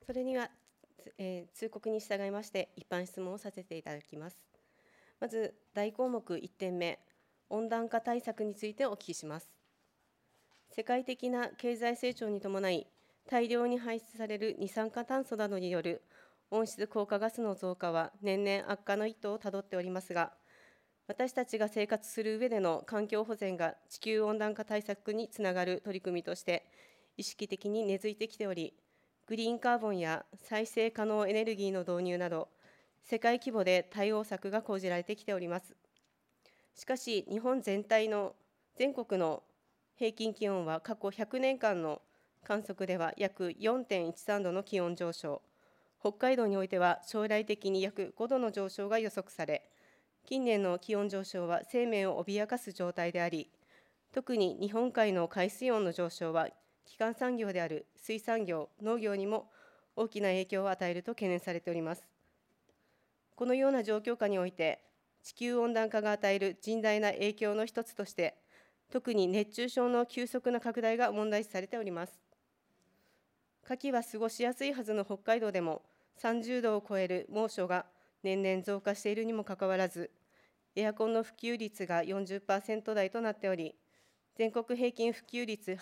それには、通告に従いまして、一般質問をさせていただきます。まず、大項目1点目、温暖化対策についてお聞きします。世界的な経済成長に伴い、大量に排出される二酸化炭素などによる温室効果ガスの増加は年々悪化の一途をたどっておりますが、私たちが生活する上での環境保全が地球温暖化対策につながる取り組みとして、意識的に根付いてきており、グリーンカーボンや再生可能エネルギーの導入など、世界規模で対応策が講じられてきております。しかし、日本全体の全国の平均気温は過去100年間の観測では約 4.13 度の気温上昇、北海道においては将来的に約5度の上昇が予測され、近年の気温上昇は生命を脅かす状態であり、特に日本海の海水温の上昇は、基幹産業である水産業、農業にも大きな影響を与えると懸念されております。このような状況下において、地球温暖化が与える甚大な影響の一つとして、特に熱中症の急速な拡大が問題視されております。夏季は過ごしやすいはずの北海道でも、30度を超える猛暑が年々増加しているにもかかわらず、エアコンの普及率が 40% 台となっており、全国平均普及率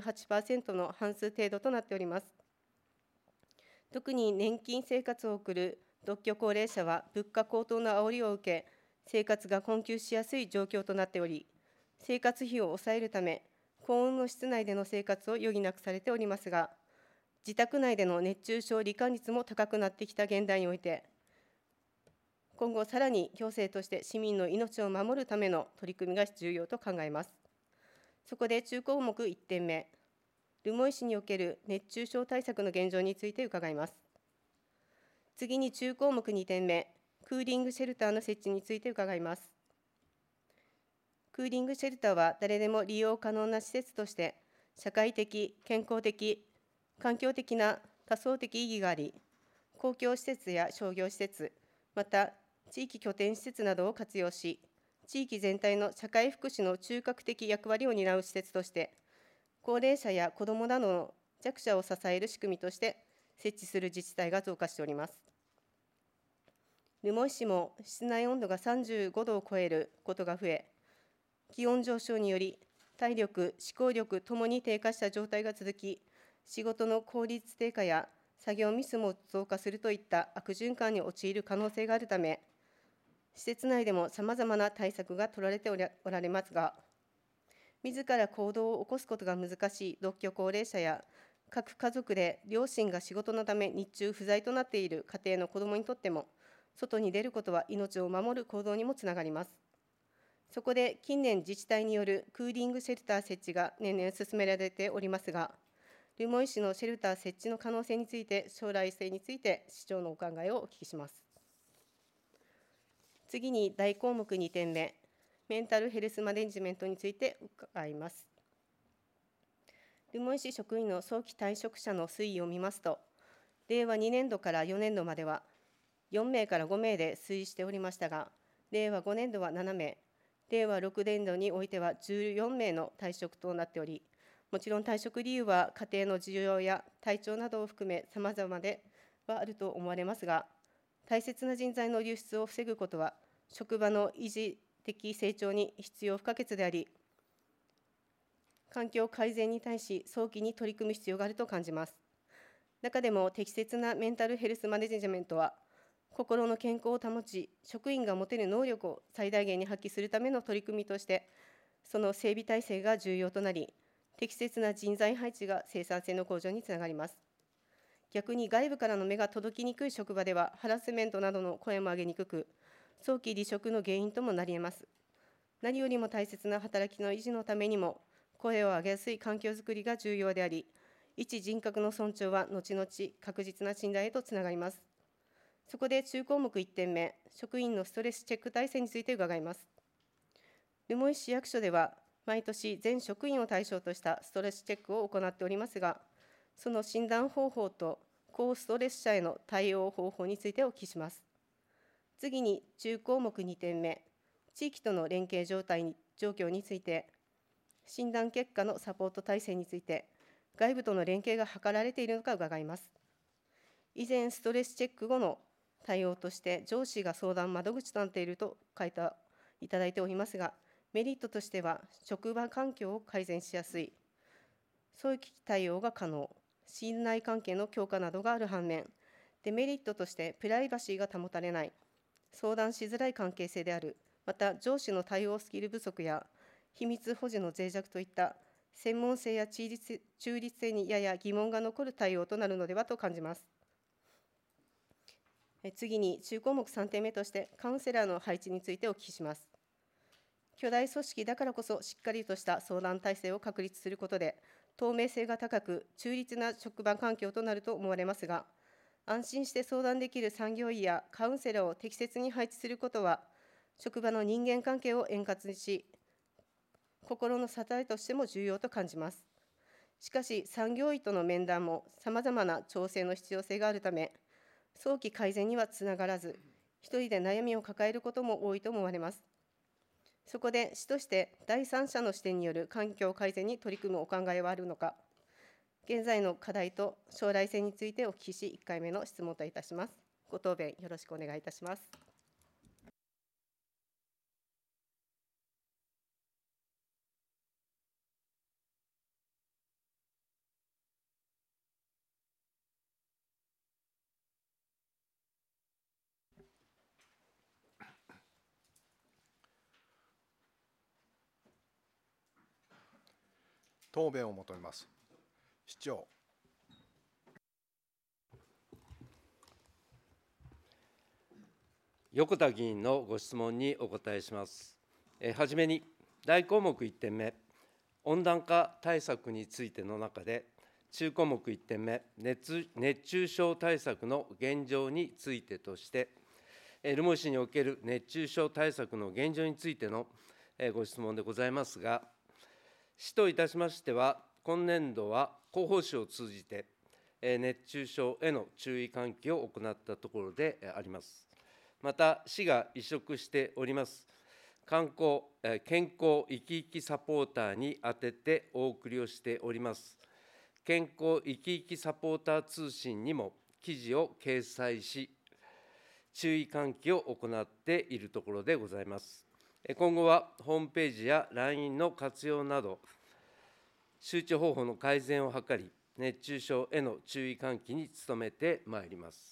88% の半数程度となっております。特に年金生活を送る独居高齢者は物価高騰の煽りを受け、生活が困窮しやすい状況となっており、生活費を抑えるため、高温の室内での生活を余儀なくされておりますが、自宅内での熱中症罹患率も高くなってきた現代において、今後さらに行政として市民の命を守るための取り組みが重要と考えます。そこで中項目1点目、留萌市における熱中症対策の現状について伺います。次に中項目2点目、クーリングシェルターの設置について伺います。クーリングシェルターは誰でも利用可能な施設として、社会的、健康的、環境的な多層的意義があり、公共施設や商業施設、また地域拠点施設などを活用し、地域全体の社会福祉の中核的役割を担う施設として、高齢者や子どもなどの弱者を支える仕組みとして設置する自治体が増加しております。留萌市も室内温度が35度を超えることが増え、気温上昇により体力、思考力ともに低下した状態が続き、仕事の効率低下や作業ミスも増加するといった悪循環に陥る可能性があるため、施設内でもさまざまな対策が取られておられますが、自ら行動を起こすことが難しい独居高齢者や、各家族で両親が仕事のため日中不在となっている家庭の子どもにとっても、外に出ることは命を守る行動にもつながります。そこで近年、自治体によるクーリングシェルター設置が年々進められておりますが、留萌市のシェルター設置の可能性について、将来性について市長のお考えをお聞きします。次に大項目2点目、メンタルヘルスマネジメントについて伺います。留萌市職員の早期退職者の推移を見ますと、令和2年度から4年度までは4名から5名で推移しておりましたが、令和5年度は7名、令和6年度においては14名の退職となっており、もちろん退職理由は家庭の需要や体調などを含め様々ではあると思われますが、大切な人材の流出を防ぐことは職場の維持的成長に必要不可欠であり、環境改善に対し早期に取り組む必要があると感じます。中でも適切なメンタルヘルスマネジメントは、心の健康を保ち、職員が持てる能力を最大限に発揮するための取り組みとして、その整備体制が重要となり、適切な人材配置が生産性の向上につながります。逆に外部からの目が届きにくい職場では、ハラスメントなどの声も上げにくく、早期離職の原因ともなり得ます。何よりも大切な働きの維持のためにも、声を上げやすい環境づくりが重要であり、一人格の尊重は後々確実な信頼へとつながります。そこで中項目1点目、職員のストレスチェック体制について伺います。留萌市役所では、毎年全職員を対象としたストレスチェックを行っておりますが、その診断方法と高ストレス者への対応方法についてお聞きします。次に中項目2点目、地域との連携状況について、診断結果のサポート体制について、外部との連携が図られているのか伺います。 以前、ストレスチェック後の対応として、上司が相談窓口となっていると書いていただいておりますが、メリットとしては、職場環境を改善しやすい、早期対応が可能、信頼関係の強化などがある反面、デメリットとしてプライバシーが保たれない、相談しづらい関係性である、また上司の対応スキル不足や秘密保持の脆弱といった専門性や中立性にやや疑問が残る対応となるのではと感じます。次に、中項目3点目として、カウンセラーの配置についてお聞きします。巨大組織だからこそ、しっかりとした相談体制を確立することで、透明性が高く、中立な職場環境となると思われますが、安心して相談できる産業医やカウンセラーを適切に配置することは、職場の人間関係を円滑にし、心の支えとしても重要と感じます。しかし、産業医との面談もさまざまな調整の必要性があるため、早期改善にはつながらず、一人で悩みを抱えることも多いと思われます。そこで、市として第三者の視点による環境改善に取り組むお考えはあるのか、現在の課題と将来性についてお聞きし、1回目の質問といたします。ご答弁よろしくお願いいたします。 答弁を求めます。市長。 横田議員のご質問にお答えします。はじめに、大項目1点目、温暖化対策についての中で、中項目1点目、熱中症対策の現状についてとして、留萌市における熱中症対策の現状についてのご質問でございますが、市といたしましては、今年度は広報誌を通じて、熱中症への注意喚起を行ったところであります。また、市が委嘱しております健康生き生きサポーターに宛ててお送りをしております、健康生き生きサポーター通信にも記事を掲載し、注意喚起を行っているところでございます。今後はホームページや LINE の活用など、周知方法の改善を図り、熱中症への注意喚起に努めてまいります。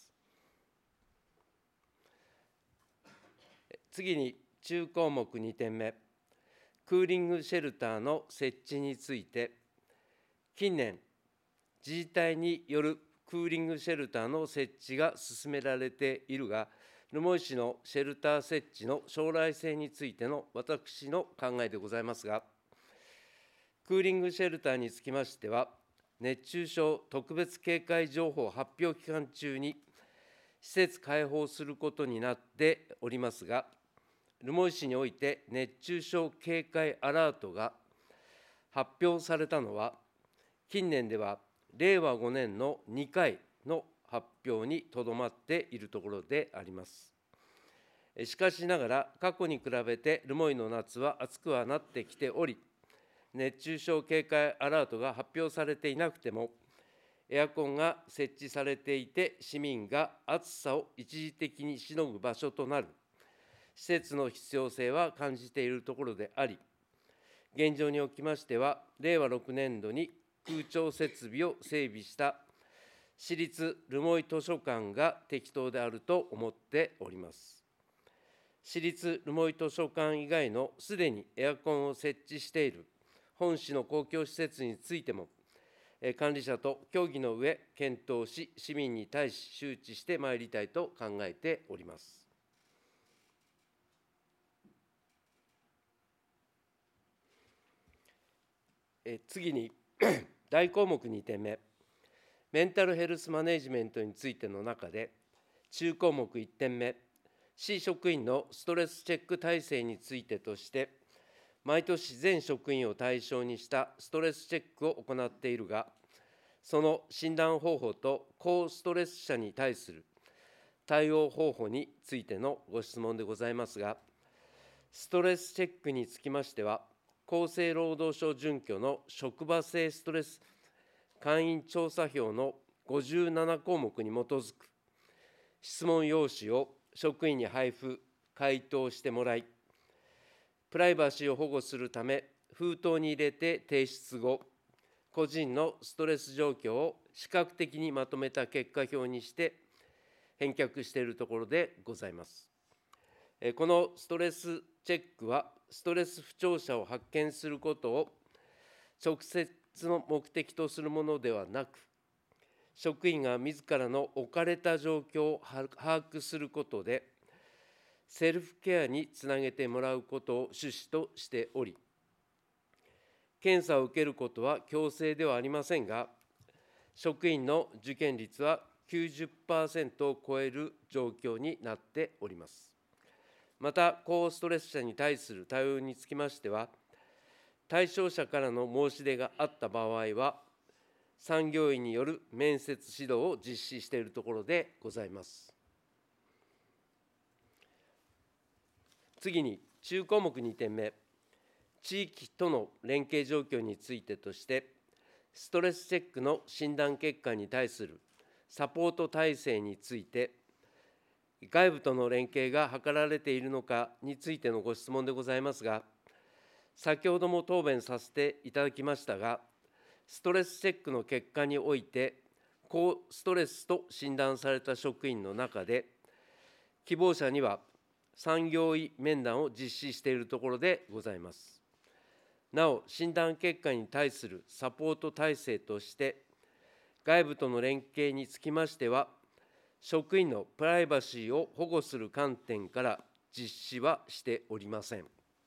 次に、中項目2点目、クーリングシェルターの設置について、近年、自治体によるクーリングシェルターの設置が進められているが、留萌市のシェルター設置の将来性についての私の考えでございますが、クーリングシェルターにつきましては、熱中症特別警戒情報発表期間中に施設開放することになっておりますが、留萌市において熱中症警戒アラートが発表されたのは、近年では令和5年の2回の発表にとどまっているところであります。しかしながら、過去に比べて留萌の夏は暑くはなってきており、熱中症警戒アラートが発表されていなくても、エアコンが設置されていて、市民が暑さを一時的にしのぐ場所となる施設の必要性は感じているところであり、現状におきましては、令和6年度に空調設備を整備した市立留萌図書館が適当であると思っております。市立留萌図書館以外のすでにエアコンを設置している本市の公共施設についても、管理者と協議の上、検討し、市民に対し周知してまいりたいと考えております。次に、大項目2点目、メンタルヘルスマネジメントについての中で、中項目1点目、市職員のストレスチェック体制についてとして、毎年全職員を対象にしたストレスチェックを行っているが、その診断方法と高ストレス者に対する対応方法についてのご質問でございますが、ストレスチェックにつきましては、厚生労働省準拠の職場性ストレス簡易調査票の 57項目に基づく質問用紙を職員に配布・回答してもらい、プライバシーを保護するため、封筒に入れて提出後、個人のストレス状況を視覚的にまとめた結果表にして返却しているところでございます。このストレスチェックは、ストレス不調者を発見することを直接の目的とするものではなく、職員が自らの置かれた状況を把握することで、セルフケアにつなげてもらうことを趣旨としており、検査を受けることは強制ではありませんが、職員の受験率は 90% を超える状況になっております。また、高ストレス者に対する対応につきましては、対象者からの申し出があった場合は、産業医による面接指導を実施しているところでございます。次に、中項目2点目、地域との連携状況についてとして、ストレスチェックの診断結果に対するサポート体制について、外部との連携が図られているのかについてのご質問でございますが、先ほども答弁させていただきましたが、ストレスチェックの結果において、高ストレスと診断された職員の中で、希望者には産業医面談を実施しているところでございます。なお、診断結果に対するサポート体制として、外部との連携につきましては、職員のプライバシーを保護する観点から実施はしておりません。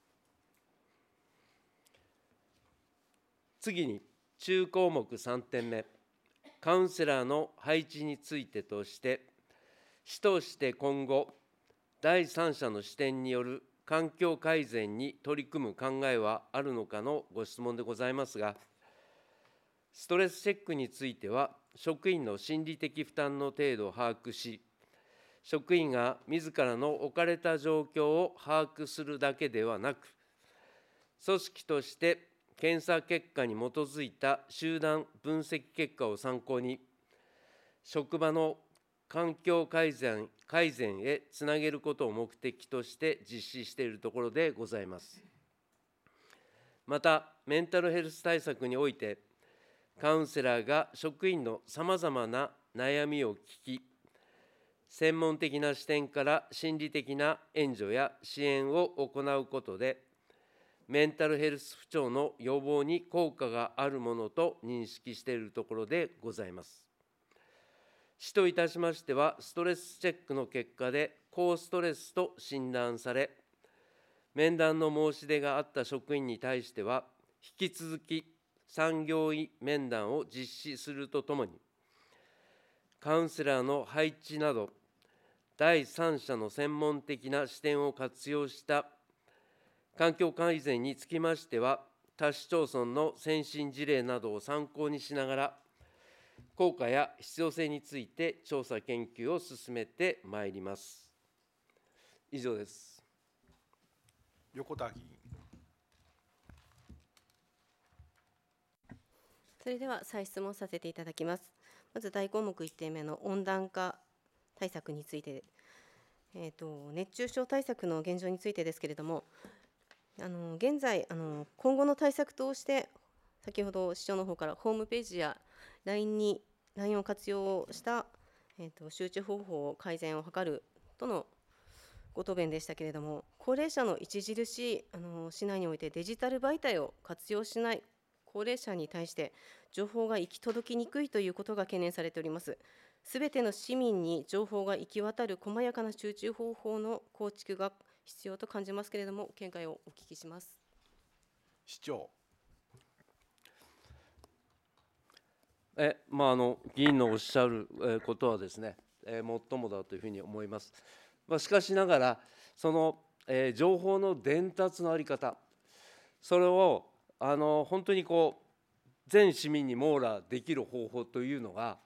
次に、中項目3点目、カウンセラーの配置についてとして、主として今後、第三者の視点による環境改善に取り組む考えはあるのかのご質問でございますが、ストレスチェックについては、職員の心理的負担の程度を把握し、職員が自らの置かれた状況を把握するだけではなく、組織として検査結果に基づいた集団分析結果を参考に、職場の環境改善へつなげることを目的として実施しているところでございます。また、メンタルヘルス対策において、カウンセラーが職員のさまざまな悩みを聞き、専門的な視点から心理的な援助や支援を行うことで、メンタルヘルス不調の予防に効果があるものと認識しているところでございます。市といたしましては、ストレスチェックの結果で高ストレスと診断され、面談の申し出があった職員に対しては、引き続き産業医面談を実施するとともに、カウンセラーの配置など、第三者の専門的な視点を活用した環境改善につきましては、他市町村の先進事例などを参考にしながら、効果や必要性について調査研究を進めてまいります。以上です。 横田議員。 それでは再質問させていただきます。まず大項目1点目の温暖化対策について、熱中症対策の現状についてですけれども、現在今後の対策として、先ほど市長の方からホームページや LINE を活用した、周知方法を改善を図るとのご答弁でしたけれども、高齢者の著しい市内においてデジタル媒体を活用しない高齢者に対して情報が行き届きにくいということが懸念されております。すべての市民に情報が行き渡る細やかな周知方法の構築が必要と感じますけれども、見解をお聞きします。 市長。 議員のおっしゃることはですね、もっともだというふうに思います。しかしながら、その情報の伝達の在り方、それを本当に全市民に網羅できる方法というのが、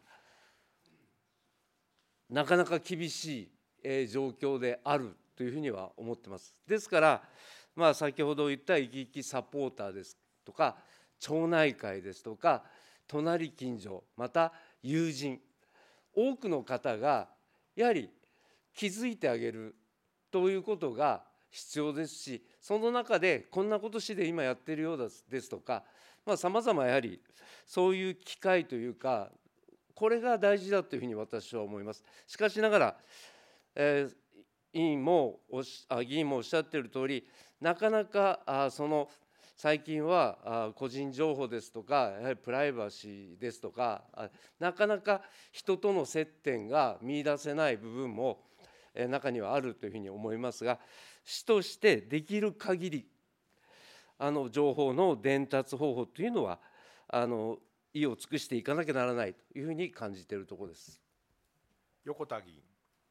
なかなか厳しい状況であるというふうには思ってます。ですから、先ほど言った生き生きサポーターですとか、町内会ですとか、隣近所、また友人、多くの方がやはり気づいてあげるということが必要ですし、その中でこんなこと市で今やっているようですとか、さまざまやはりそういう機会というか、これが大事だというふうに私は思います。しかしながら、議員もおっしゃっている通り、なかなか最近は個人情報ですとか、やはりプライバシーですとか、なかなか人との接点が見出せない部分も中にはあるというふうに思いますが、市としてできる限り情報の伝達方法というのは意を尽くしていかなきゃならないというふうに感じているところです。 横田議員。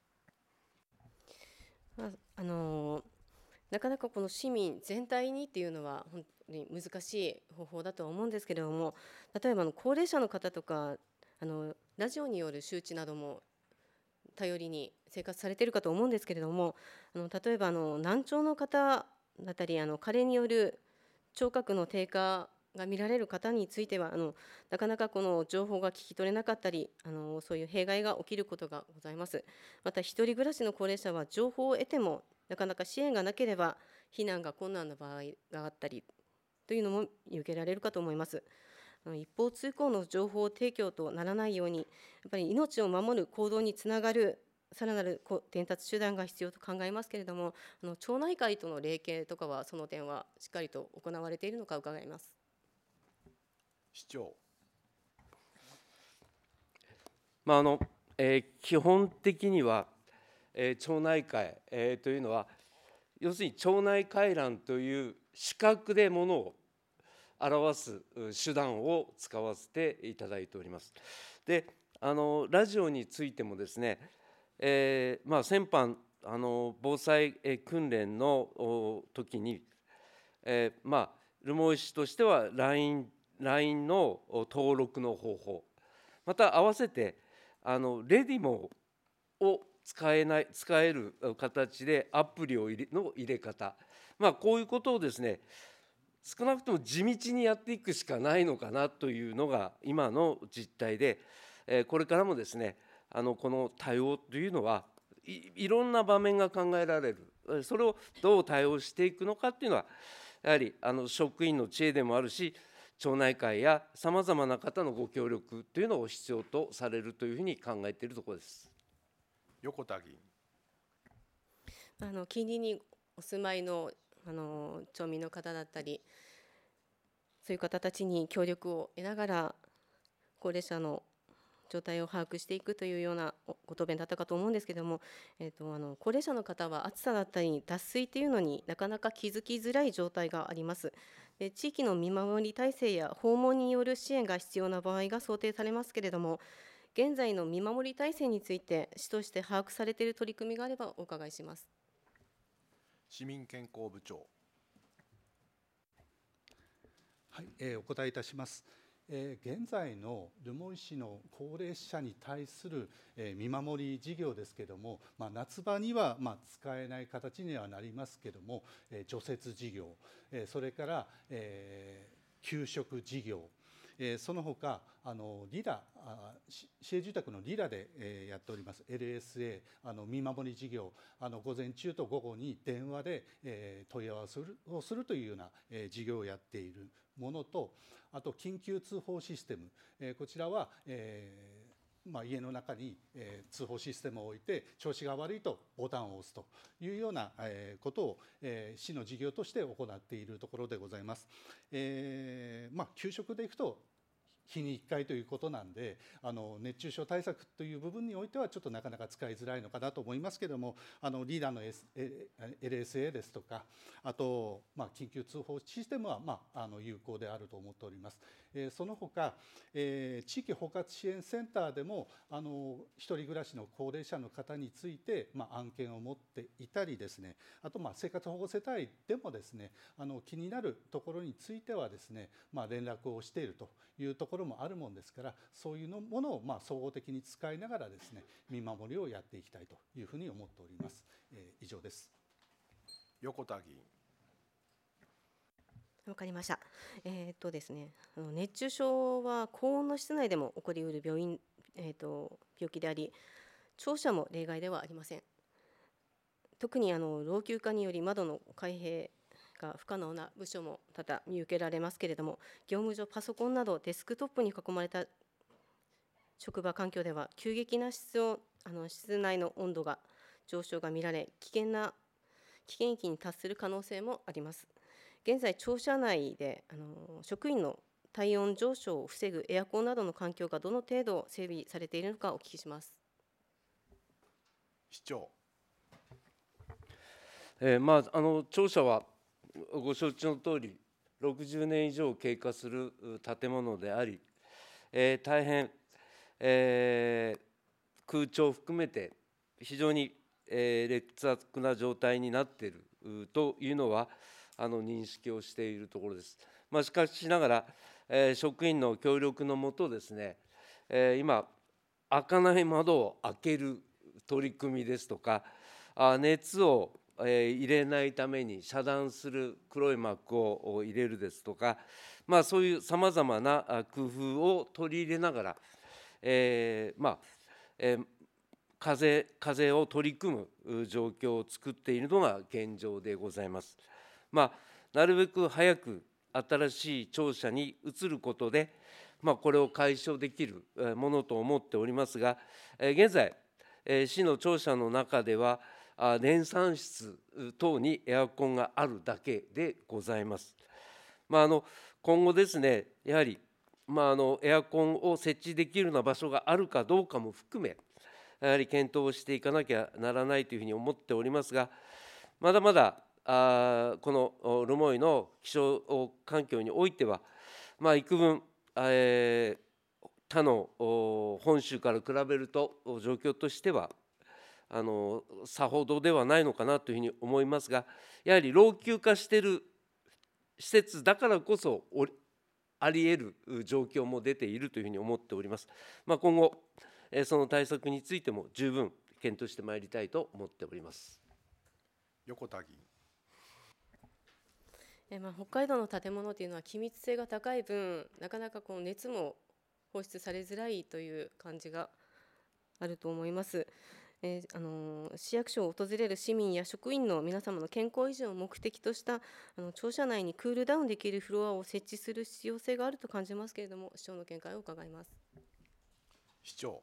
なかなかこの市民全体にっていうのは本当に難しい方法だとは思うんですけれども、例えば高齢者の方とかラジオによる周知なども頼りに生活されているかと思うんですけれども、例えば難聴の方だったり加齢による聴覚の低下が見られる方についてはなかなかこの情報が聞き取れなかったりそういう弊害が起きることがございます。また一人暮らしの高齢者は情報を得てもなかなか支援がなければ避難が困難な場合があったりというのも見受けられるかと思います。一方通行の情報提供とならないように、やっぱり命を守る行動につながるさらなる伝達手段が必要と考えますけれども、町内会との連携とかはその点はしっかりと行われているのか伺います。 市長。 基本的には、町内会、というのは要するに町内会覧という視覚でものを表す手段を使わせていただいております。で、ラジオについてもですね、先般防災訓練の時に、留萌市としては LINE の登録の方法、また合わせてレディモを使える形でアプリの入れ方、こういうことをですね、少なくとも地道にやっていくしかないのかなというのが今の実態で、これからもですね、この対応というのはいろんな場面が考えられる、それをどう対応していくのかというのは、やはり職員の知恵でもあるし、町内会やさまざまな方のご協力というのを必要とされるというふうに考えているところです。 横田議員。 近隣にお住まいの町民の方だったり、そういう方たちに協力を得ながら高齢者の状態を把握していくというようなご答弁だったかと思うんですけれども、高齢者の方は暑さだったり脱水というのになかなか気づきづらい状態があります。で、地域の見守り体制や訪問による支援が必要な場合が想定されますけれども、現在の見守り体制について市として把握されている取り組みがあればお伺いします。 市民健康部長。 はい、お答えいたします。現在の留萌市の高齢者に対する見守り事業ですけれども、夏場には使えない形にはなりますけれども、除雪事業、それから給食事業、その他リラ、市営住宅のリラでやっております LSA 見守り事業、午前中と午後に電話で問い合わせをするというような事業をやっているものと、あと緊急通報システム、こちらは家の中に通報システムを置いて調子が悪いとボタンを押すというようなことを市の事業として行っているところでございます。給食でいくと日に1回ということなんで、熱中症対策という部分においてはちょっとなかなか使いづらいのかなと思いますけれども、リーダーの、LSA ですとか、あと、緊急通報システムは、有効であると思っております。その他、地域包括支援センターでも一人暮らしの高齢者の方について、案件を持っていたりですね、あと生活保護世帯でもですね、気になるところについてはですね、連絡をしているというところもあるもんですから、そういうものを総合的に使いながらですね、見守りをやっていきたいというふうに思っております。以上です。 横田議員。 わかりました。ですね、熱中症は高温の室内でも起こりうる病気であり、聴者も例外ではありません。特に老朽化により窓の開閉が不可能な部署も多々見受けられますけれども、業務上パソコンなどデスクトップに囲まれた職場環境では急激な室内の温度が上昇が見られ、危険域に達する可能性もあります。現在、庁舎内で職員の体温上昇を防ぐエアコンなどの環境がどの程度整備されているのかお聞きします。 市長。 庁舎はご承知のとおり、60年以上経過する建物であり、大変、空調を含めて非常に、劣悪な状態になっているというのは認識をしているところです。しかしながら、職員の協力のもとですね、今、開かない窓を開ける取り組みですとか、熱を入れないために遮断する黒い幕を入れるですとか、そういうさまざまな工夫を取り入れながら、風を取り組む状況を作っているのが現状でございます。なるべく早く新しい庁舎に移ることで、これを解消できるものと思っておりますが、現在、市の庁舎の中では、練炭室等にエアコンがあるだけでございます。今後ですね、やはり、エアコンを設置できるような場所があるかどうかも含め、やはり検討をしていかなきゃならないというふうに思っておりますが、まだまだこの留萌の気象環境においては、幾分、他の本州から比べると状況としてはさほどではないのかなというふうに思いますが、やはり老朽化している施設だからこそあり得る状況も出ているというふうに思っております。今後その対策についても十分検討してまいりたいと思っております。 横田議員。 北海道の建物というのは機密性が高い分、なかなか熱も放出されづらいという感じがあると思います。市役所を訪れる市民や職員の皆様の健康維持を目的とした庁舎内にクールダウンできるフロアを設置する必要性があると感じますけれども、市長の見解を伺います。 市長。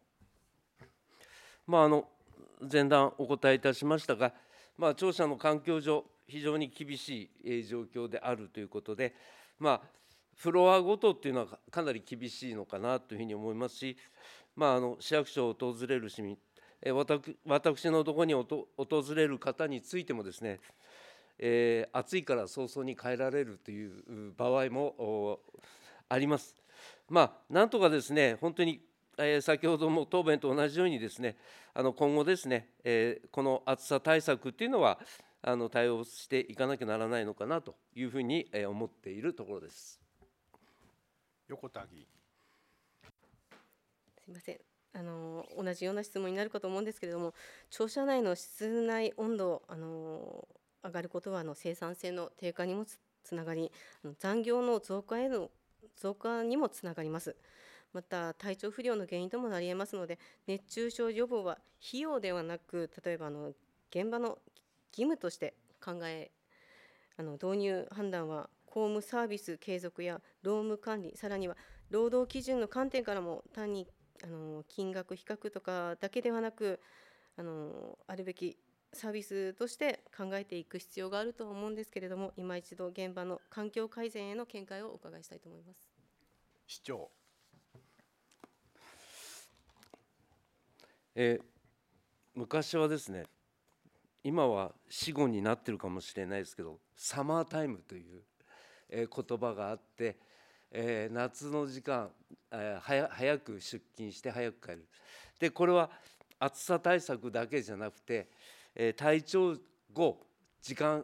前段お答えいたしましたが、庁舎の環境上、非常に厳しい状況であるということで、フロアごとっていうのはかなり厳しいのかなというふうに思いますし、市役所を訪れる市民、私のところに訪れる方についてもですね、暑いから早々に帰られるという場合もあります。なんとかですね、本当に先ほども答弁と同じようにですね、今後ですね、この暑さ対策っていうのは対応していかなきゃならないのかなというふうに思っているところです。 横田議員。 すみません。同じような質問になるかと思うんですけれども、庁舎内の室内温度上がることは生産性の低下にもつながり、残業の増加にもつながります。また体調不良の原因ともなり得ますので、熱中症予防は費用ではなく、例えば現場の義務として導入判断は公務サービス継続や労務管理、さらには労働基準の観点からも単に金額比較とかだけではなく、あるべきサービスとして考えていく必要があると思うんですけれども、今一度現場の環境改善への見解をお伺いしたいと思います。 市長。 昔はですね、今は死語になってるかもしれないですけど、サマータイムという、言葉があって、夏の時間、早く出勤して早く帰る。でこれは暑さ対策だけじゃなくて、体調後時間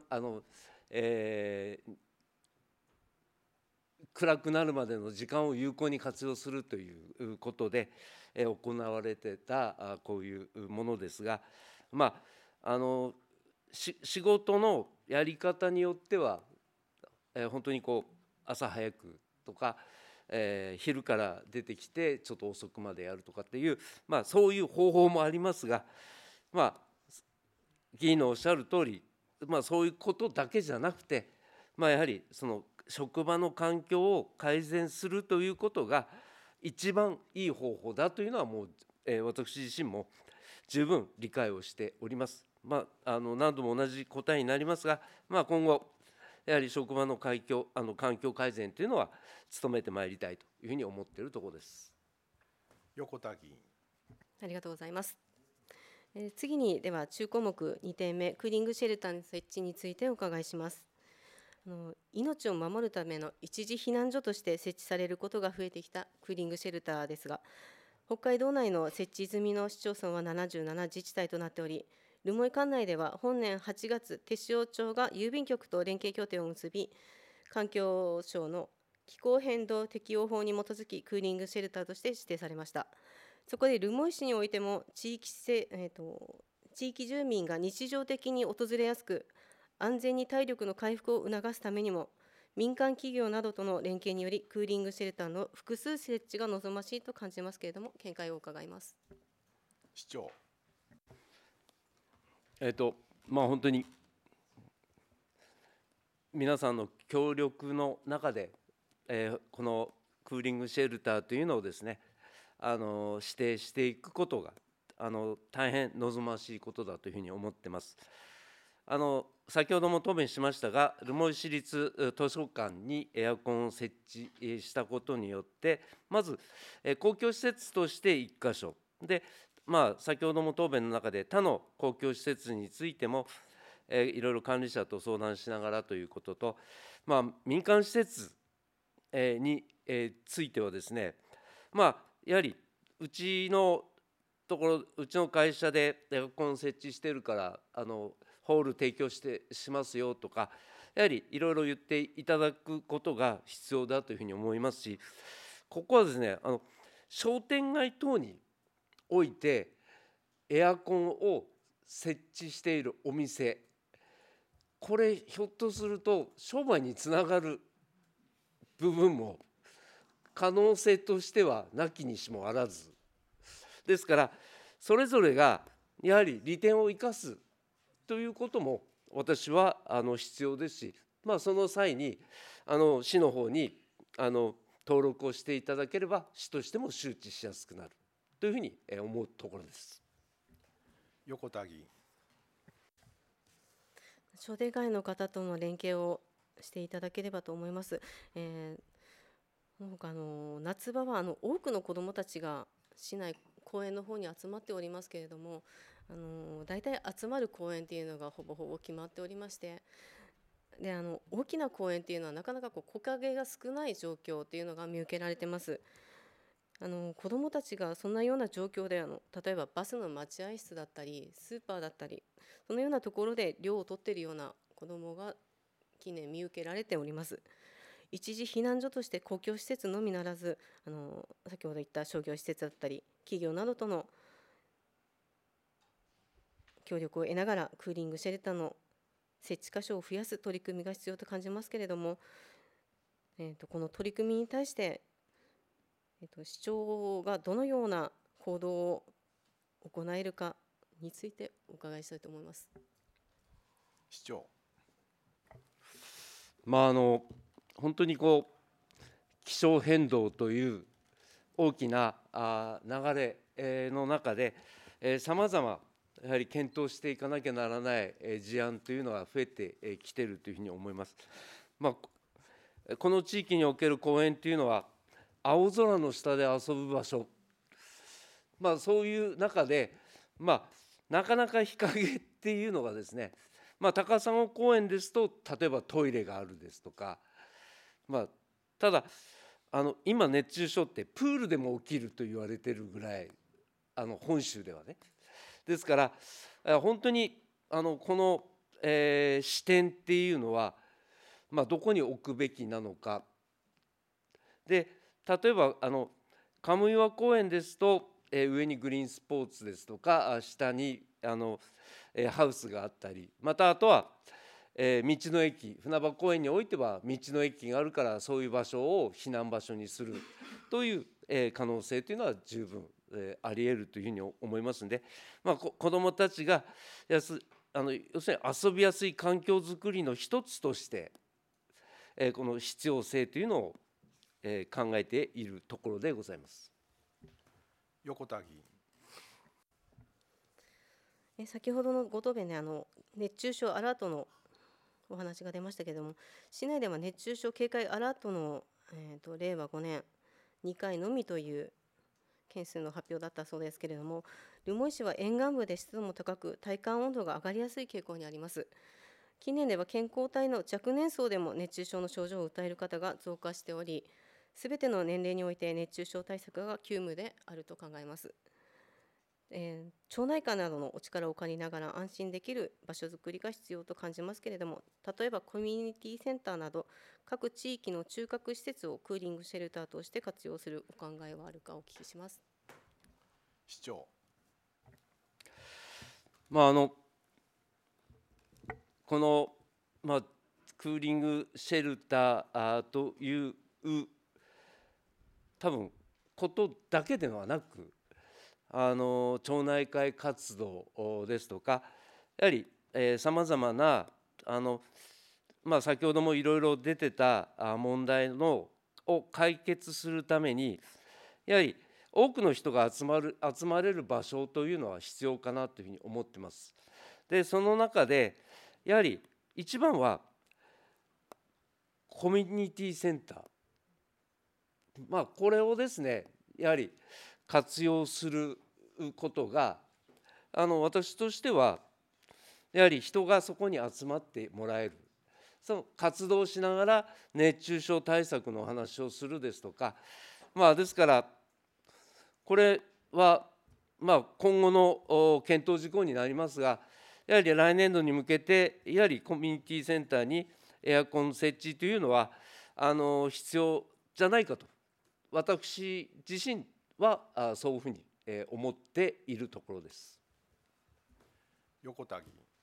暗くなるまでの時間を有効に活用するということで行われてたこういうものですが、仕事のやり方によっては本当に朝早くとか昼から出てきてちょっと遅くまでやるとかっていう、そういう方法もありますが、議員のおっしゃる通り、そういうことだけじゃなくて、やはりその職場の環境を改善するということが一番いい方法だというのはもう、私自身も十分理解をしております。何度も同じ答えになりますが、今後やはり職場の環境改善というのは努めてまいりたいというふうに思っているところです。 横田議員。 ありがとうございます。次にでは中項目2点目、クーリングシェルターの設置についてお伺いします。命を守るための一時避難所として設置されることが増えてきたクーリングシェルターですが、北海道内の設置済みの市町村は77自治体となっており、留萌管内では本年8月、手塩町が郵便局と連携協定を結び、環境省の気候変動適応法に基づきクーリングシェルターとして指定されました。そこで留萌市においても地域住民が日常的に訪れやすく、安全に体力の回復を促すためにも、民間企業などとの連携によりクーリングシェルターの複数設置が望ましいと感じますけれども、見解を伺います。 市長。 本当に皆さんの協力の中で、このクーリングシェルターというのをですね、指定していくことが大変望ましいことだというふうに思っています。先ほども答弁しましたが、留萌市立図書館にエアコンを設置したことによって、まず公共施設として1箇所で、先ほども答弁の中で他の公共施設についても、いろいろ管理者と相談しながらということと、民間施設についてはですね、やはりうちの会社でエアコン設置してるからホール提供しますよとか、やはりいろいろ言っていただくことが必要だというふうに思いますし、ここはですね、商店街等においてエアコンを設置しているお店、これひょっとすると商売につながる部分も可能性としてはなきにしもあらずですから、それぞれがやはり利点を生かすということも私は必要ですし、その際に市の方に登録をしていただければ市としても周知しやすくなるというふうに思うところです。 横田議員。 商店街の方との連携をしていただければと思います。夏場は多くの子どもたちが市内公園の方に集まっておりますけれども、大体集まる公園っていうのがほぼほぼ決まっておりまして、で大きな公園っていうのはなかなか木陰が少ない状況っていうのが見受けられてます。子どもたちがそんなような状況で例えばバスの待合室だったりスーパーだったり、そのようなところで寮を取っているような子どもが近年見受けられております。一時避難所として公共施設のみならず、先ほど言った商業施設だったり企業などとの協力を得ながらクーリングシェルターの設置箇所を増やす取り組みが必要と感じますけれども、この取り組みに対して、市長がどのような行動を行えるかについてお伺いしたいと思います。 市長。 本当に気象変動という大きな流れの中でさまざまやはり検討していかなきゃならない事案というのが増えてきているというふうに思います。この地域における公園というのは青空の下で遊ぶ場所、そういう中で、なかなか日陰っていうのがですね、高砂公園ですと例えばトイレがあるですとか、ただ今熱中症ってプールでも起きると言われているぐらい本州ではね、ですから本当にこの、視点っていうのは、どこに置くべきなのかで、例えばカムイワ公園ですと、上にグリーンスポーツですとか下にハウスがあったり、またあとは、 道の駅、船場公園においては道の駅があるから、そういう場所を避難場所にするという可能性というのは十分あり得るというふうに思いますので、子どもたちが要するに遊びやすい環境づくりの一つとして、この必要性というのを考えているところでございます。 横田議員。 先ほどのご答弁で熱中症アラートのお話が出ましたけれども、市内では熱中症警戒アラートの、令和5年2回のみという件数の発表だったそうですけれども、留萌市は沿岸部で湿度も高く、体感温度が上がりやすい傾向にあります。近年では健康体の若年層でも熱中症の症状を訴える方が増加しており、すべての年齢において熱中症対策が急務であると考えます。町内会などのお力を借りながら安心できる場所づくりが必要と感じますけれども、例えばコミュニティセンターなど各地域の中核施設をクーリングシェルターとして活用するお考えはあるかお聞きします。 市長。 この、クーリングシェルターという多分ことだけではなく、町内会活動ですとか、やはりさまざまな先ほどもいろいろ出てた問題を解決するために、やはり多くの人が集まれる場所というのは必要かなというふうに思ってます。で、その中でやはり一番はコミュニティセンター、これをですね、やはり活用することが私としてはやはり人がそこに集まってもらえる、その活動しながら熱中症対策の話をするですとか、ですからこれは今後の検討事項になりますが、やはり来年度に向けてやはりコミュニティセンターにエアコン設置というのは必要じゃないかと、私自身はそういうふうに思っているところです。 横田議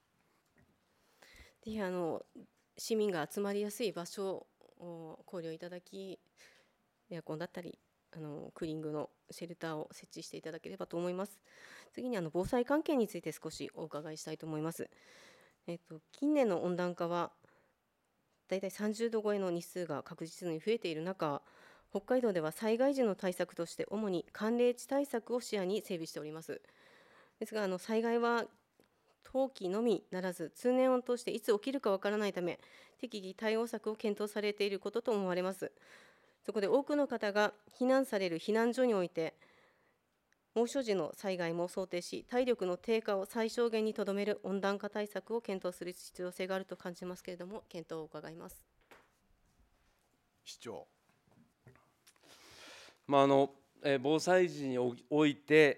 員。 ぜひ市民が集まりやすい場所を考慮いただき、エアコンだったりクーリングのシェルターを設置していただければと思います。次に防災関係について少しお伺いしたいと思います。近年の温暖化はだいたい30度超えの日数が確実に増えている中、北海道では災害時の対策として主に寒冷地対策を視野に整備しております。ですが災害は冬季のみならず通年を通していつ起きるかわからないため、適宜対応策を検討されていることと思われます。そこで多くの方が避難される避難所において、猛暑時の災害も想定し、体力の低下を最小限にとどめる温暖化対策を検討する必要性があると感じますけれども、検討を伺います。 市長。 防災時において、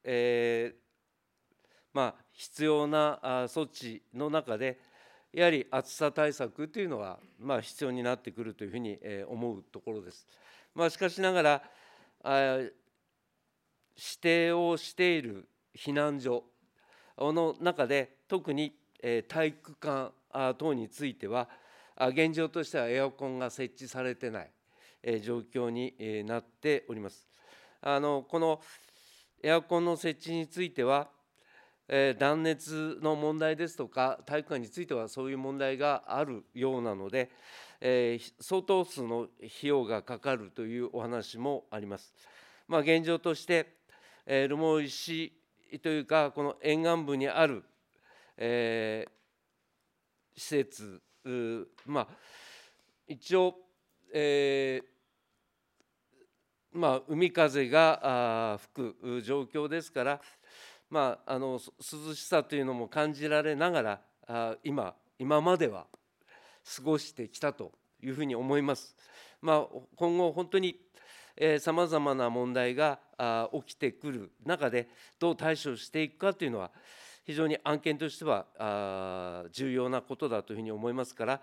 必要な措置の中で、やはり暑さ対策というのは必要になってくるというふうに思うところです。しかしながら指定をしている避難所の中で、特に体育館等については現状としてはエアコンが設置されてない状況になっております。このエアコンの設置については断熱の問題ですとか体育館についてはそういう問題があるようなので、相当数の費用がかかるというお話もあります。現状として留萌市というかこの沿岸部にある、施設、一応、海風が吹く状況ですから、涼しさというのも感じられながら今までは過ごしてきたというふうに思います。今後本当にさまざまな問題が起きてくる中でどう対処していくかというのは非常に案件としては重要なことだというふうに思いますから、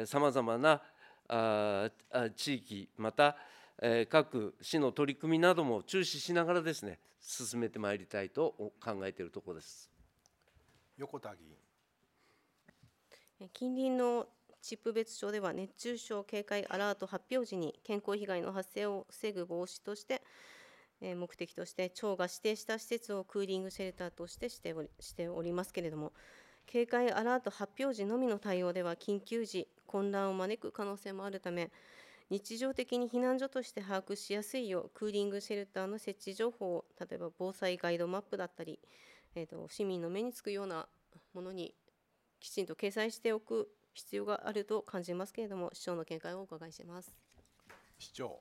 さまざまな地域また各市の取り組みなども注視しながらですね、進めてまいりたいと考えているところです。 横田議員。 近隣の地区別町では熱中症警戒アラート発表時に健康被害の発生を防ぐ防止として目的として町が指定した施設をクーリングシェルターとしてしておりますけれども、警戒アラート発表時のみの対応では緊急時混乱を招く可能性もあるため、日常的に避難所として把握しやすいようクーリングシェルターの設置情報を例えば防災ガイドマップだったり、市民の目につくようなものにきちんと掲載しておく必要があると感じますけれども、市長の見解をお伺いします。 市長。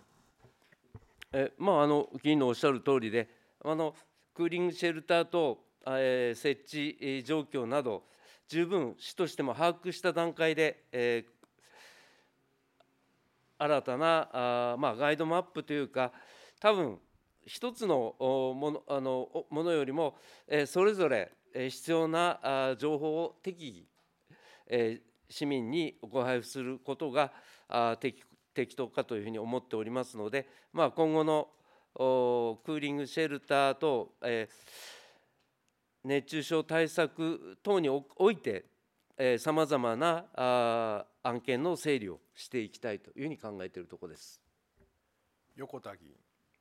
議員のおっしゃる通りで、クーリングシェルター等、設置状況など、十分市としても把握した段階で、新たなガイドマップというか、多分一つのものよりも、それぞれ必要な情報を適宜、市民にご配布することが適当かというふうに思っておりますので、今後のクーリングシェルター等、熱中症対策等において、さまざまな案件の整理をしていきたいというふうに考えているところです。 横田議員。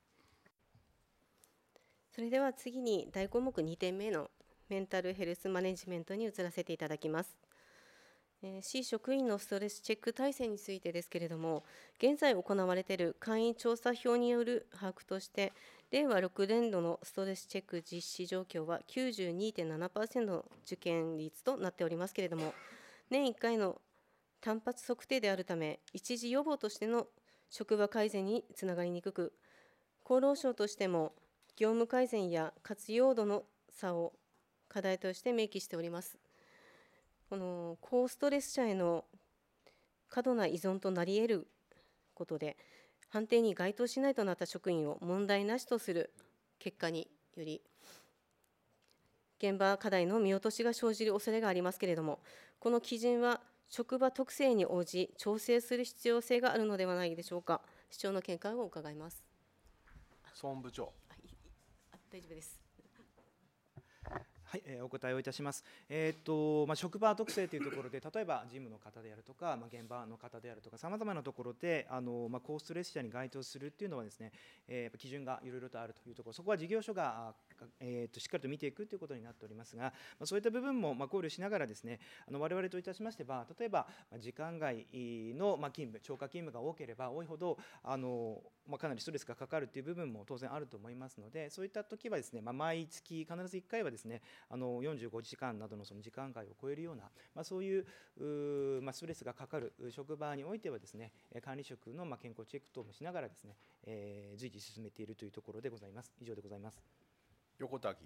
それでは次に大項目2点目のメンタルヘルスマネジメントに移らせていただきます。市職員のストレスチェック体制についてですけれども、現在行われている簡易調査票による把握として、令和6年度のストレスチェック実施状況は 92.7% の受験率となっておりますけれども、年1回の単発測定であるため、一時予防としての職場改善につながりにくく、厚労省としても業務改善や活用度の差を課題として明記しております。この高ストレス者への過度な依存となり得ることで、判定に該当しないとなった職員を問題なしとする結果により、現場課題の見落としが生じる恐れがありますけれども、この基準は職場特性に応じ調整する必要性があるのではないでしょうか。市長の見解を伺います。 総務部長。 大丈夫です。 はい、お答えをいたします。職場特性というところで、例えば事務の方であるとか、現場の方であるとか、さまざまなところで高ストレス者に該当するっていうのはですね、基準がいろいろとあるというところ、そこは事業所がしっかりと見ていくということになっておりますが、そういった部分も考慮しながらですね、我々といたしましては、例えば時間外の勤務、超過勤務が多ければ多いほどかなりストレスがかかるという部分も当然あると思いますので、そういった時はですね、毎月必ず1回はですね、45時間などのその時間外を超えるような、そういうストレスがかかる職場においてはですね、管理職の健康チェック等もしながらですね、随時進めているというところでございます。以上でございます。 横田議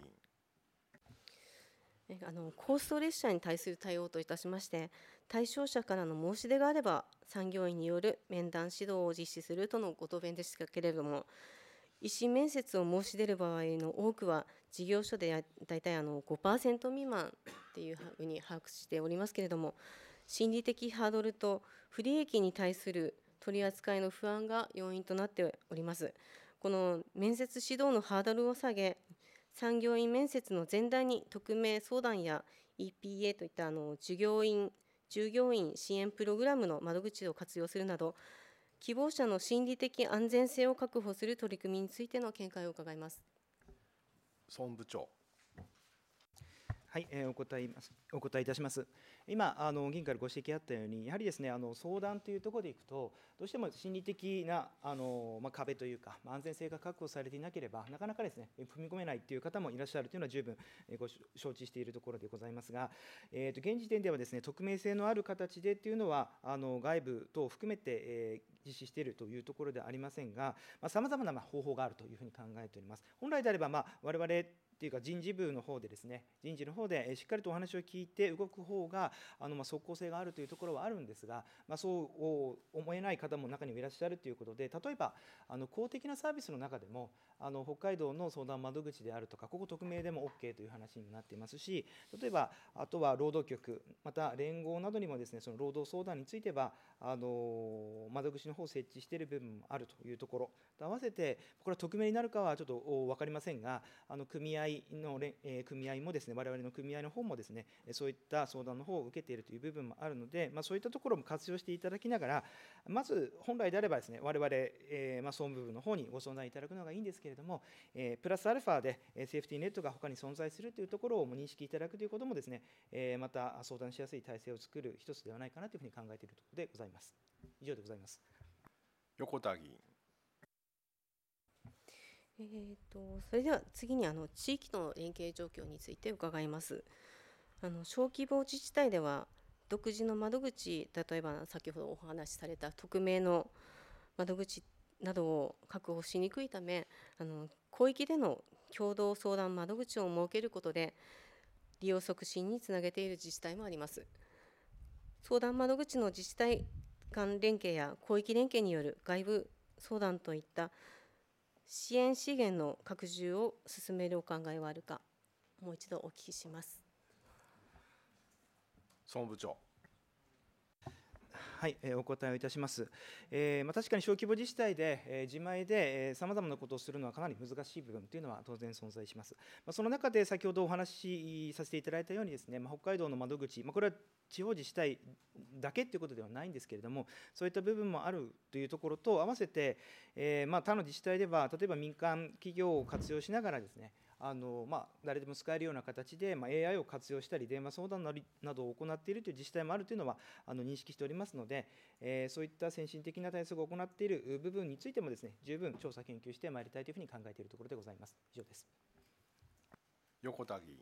員。 高ストレス者に対する対応といたしまして、対象者からの申し出があれば産業医による面談指導を実施するとのご答弁でしたけれども、医師面接を申し出る場合の多くは事業所で大体5% 未満っていうふうに把握しておりますけれども、心理的ハードルと不利益に対する取り扱いの不安が要因となっております。この面接指導のハードルを下げ、産業医面接の前段に匿名相談や EPA といった従業員支援プログラムの窓口を活用するなど、希望者の心理的安全性を確保する取り組みについての見解を伺います。 総務部長。 はい、お答えいたします。今議員からご指摘あったように、やはりですね、相談というところでいくと、どうしても心理的な壁というか、安全性が確保されていなければ、なかなかですね、踏み込めないという方もいらっしゃるというのは十分ご承知しているところでございますが、現時点ではですね、匿名性のある形でというのは、外部等を含めて、実施しているというところではありませんが、さまざまな方法があるというふうに考えております。本来であれば、我々というか人事部の方でですね、人事の方でしっかりとお話を聞いて動く方が即効性があるというところはあるんですが、そう思えない方も中にはいらっしゃるということで、例えば公的なサービスの中でも北海道の相談窓口であるとか、ここ匿名でも OK という話にもなっていますし、例えばあとは労働局、また連合などにもですね、その労働相談については窓口の方を設置している部分もあるというところと合わせて、これは匿名になるかはちょっと分かりませんが、組合組合もですね、我々の組合の方もですね、そういった相談の方を受けているという部分もあるので、そういったところも活用していただきながら、まず本来であればですね、我々、総務部の方にご相談いただくのがいいんですけれども、プラスアルファでセーフティーネットが他に存在するというところを認識いただくということもですね、また相談しやすい体制を作る一つではないかなというふうに考えているところでございます。以上でございます。 横田議員。 それでは次に地域との連携状況について伺います。小規模自治体では独自の窓口、例えば先ほどお話しされた匿名の窓口などを確保しにくいため、広域での共同相談窓口を設けることで利用促進につなげている自治体もあります。相談窓口の自治体間連携や広域連携による外部相談といった支援資源の拡充を進めるお考えはあるか、もう一度お聞きします。 総務部長。 はい、お答えをいたします。確かに小規模自治体で、自前でさまざまなことをするのはかなり難しい部分というのは当然存在します。その中で先ほどお話しさせていただいたようにですね、北海道の窓口、これは地方自治体だけということではないんですけれども、そういった部分もあるというところと合わせて、他の自治体では例えば民間企業を活用しながらですね、誰でも使えるような形で、AI を活用したり電話相談などを行っているという自治体もあるというのは認識しておりますので、そういった先進的な対策を行っている部分についてもですね、十分調査研究してまいりたいというふうに考えているところでございます。以上です。 横田議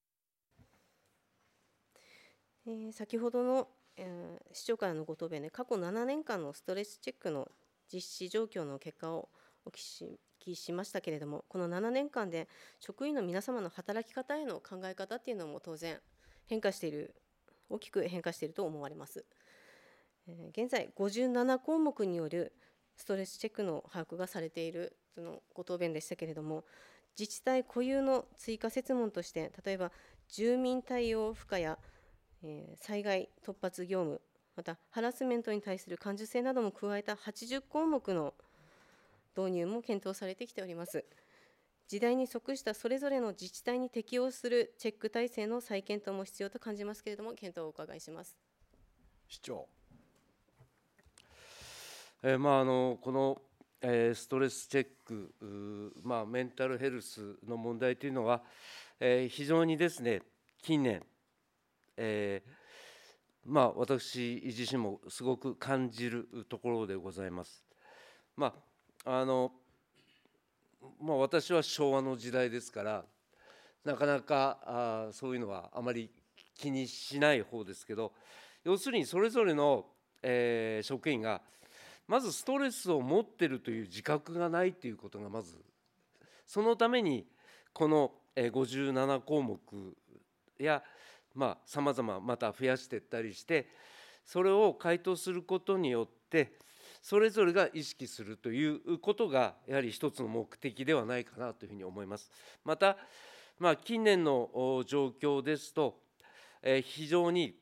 員。先ほどの、市長からのご答弁で過去7年間のストレスチェックの実施状況の結果をお聞きしましたけれども、この7年間で職員の皆様の働き方への考え方っていうのも当然大きく変化していると思われます。現在57項目によるストレスチェックの把握がされているとのご答弁でしたけれども、自治体固有の追加設問として、例えば住民対応負荷や、災害突発業務、またハラスメントに対する感受性なども加えた80項目の導入も検討されてきております。時代に即したそれぞれの自治体に適用するチェック体制の再検討も必要と感じますけれども、検討をお伺いします。 市長。 このストレスチェック、メンタルヘルスの問題というのは、非常にですね、近年、私自身もすごく感じるところでございます。私は昭和の時代ですから、なかなかそういうのはあまり気にしない方ですけど、要するにそれぞれの、職員がまずストレスを持っているという自覚がないということがまず、そのためにこの57項目やさまざままた増やしていったりして、それを回答することによってそれぞれが意識するということがやはり一つの目的ではないかなというふうに思います。また、近年の状況ですと、非常に、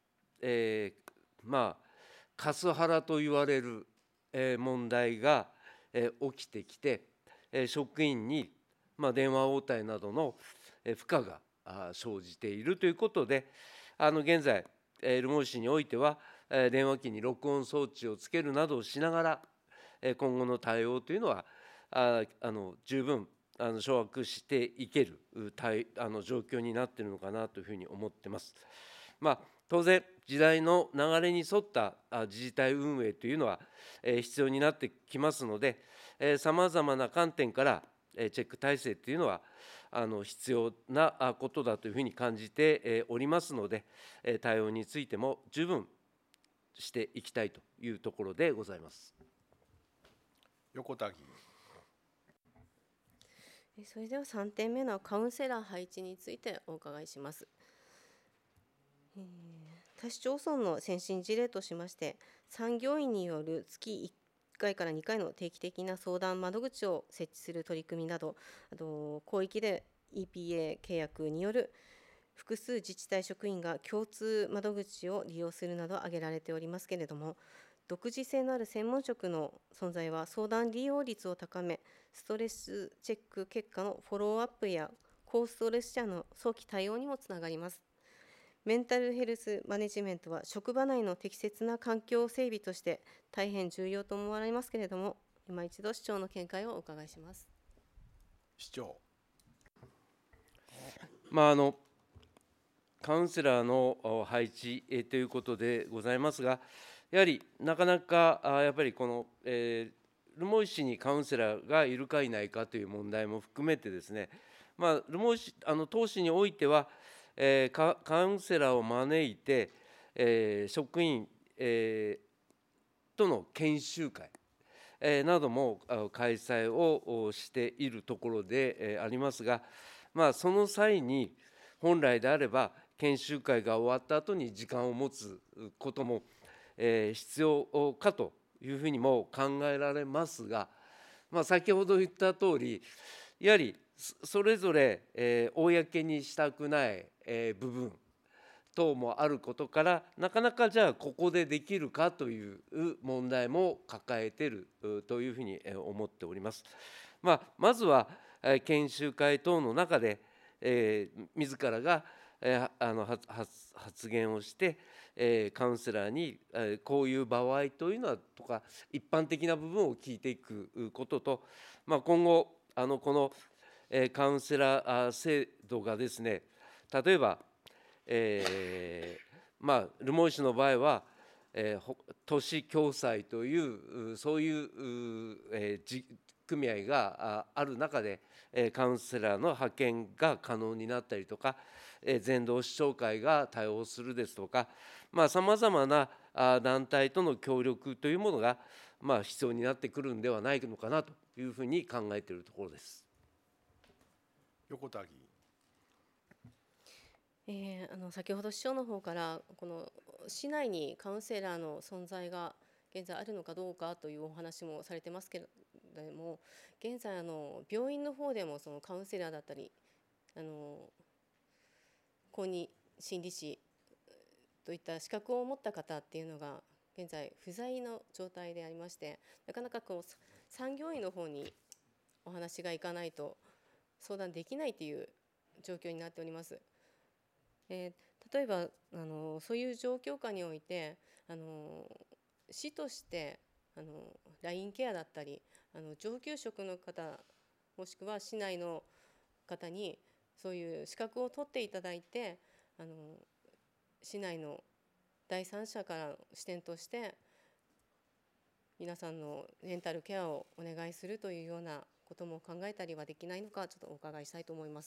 カスハラと言われる問題が起きてきて、職員に電話応対などの負荷が生じているということで、現在留萌市においては電話機に録音装置をつけるなどをしながら、今後の対応というのは十分掌握していける状況になっているのかなというふうに思っています。当然時代の流れに沿った自治体運営というのは必要になってきますので、さまざまな観点からチェック体制というのは必要なことだというふうに感じておりますので、対応についても十分していきたいというところでございます。 横田議員。 それでは3点目のカウンセラー配置についてお伺いします。他市町村の先進事例としまして、産業医による月1回から2回の定期的な相談窓口を設置する取り組みなど、広域で EPA 契約による複数自治体職員が共通窓口を利用するなど挙げられておりますけれども、独自性のある専門職の存在は相談利用率を高め、ストレスチェック結果のフォローアップや高ストレス者の早期対応にもつながります。メンタルヘルスマネジメントは職場内の適切な環境整備として大変重要と思われますけれども、今一度市長の見解をお伺いします。 市長。 カウンセラーの配置ということでございますが、やはりなかなかやっぱりこの、留萌市にカウンセラーがいるかいないかという問題も含めてですね、留萌市当市においては、カウンセラーを招いて、職員、との研修会、なども開催をしているところでありますが、その際に本来であれば研修会が終わった後に時間を持つことも必要かというふうにも考えられますが、先ほど言った通り、やはりそれぞれ公にしたくない部分等もあることから、なかなかじゃあここでできるかという問題も抱えているというふうに思っております。まずは研修会等の中で自らが発言をして、カウンセラーにこういう場合というのはとか、一般的な部分を聞いていくことと、今後このカウンセラー制度がですね、例えば留萌市の場合は都市共済というそういう組合がある中でカウンセラーの派遣が可能になったりとか、全道市長会が対応するですとか、さまざまな団体との協力というものが必要になってくるんではないのかなというふうに考えているところです。 横田議員。 先ほど市長の方からこの市内にカウンセラーの存在が現在あるのかどうかというお話もされてますけれども、現在病院の方でもそのカウンセラーだったり公認心理師といった資格を持った方っていうのが現在不在の状態でありまして、なかなかこう産業医の方にお話がいかないと相談できないという状況になっております。例えばそういう状況下において市としてラインケアだったり上級職の方もしくは市内の方にそういう資格を取っていただいて市内の第三者からの視点として皆さんのメンタルケアをお願いするというようなことも考えたりはできないのか、ちょっとお伺いしたいと思います。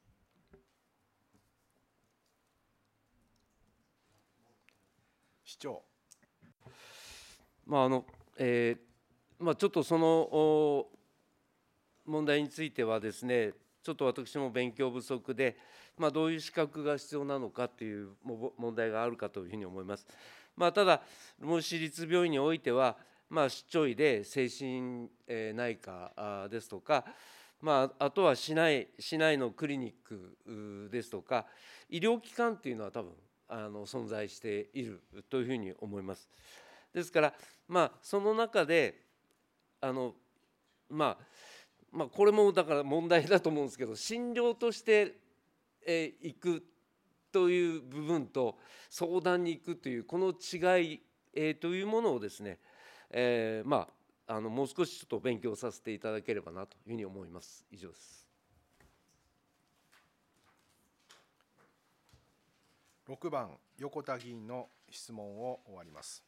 市長。 ちょっとその問題についてはですね、ちょっと私も勉強不足で、どういう資格が必要なのかという問題があるかというふうに思います。ただ、留萌市立病院においては、市長医で精神内科ですとか、あとは市内のクリニックですとか、医療機関というのは多分存在しているというふうに思います。ですから、その中でこれもだから問題だと思うんですけど、診療として行くという部分と相談に行くというこの違いというものをですね、もう少しちょっと勉強させていただければなというふうに思います。以上です。 6番横田議員の質問を終わります。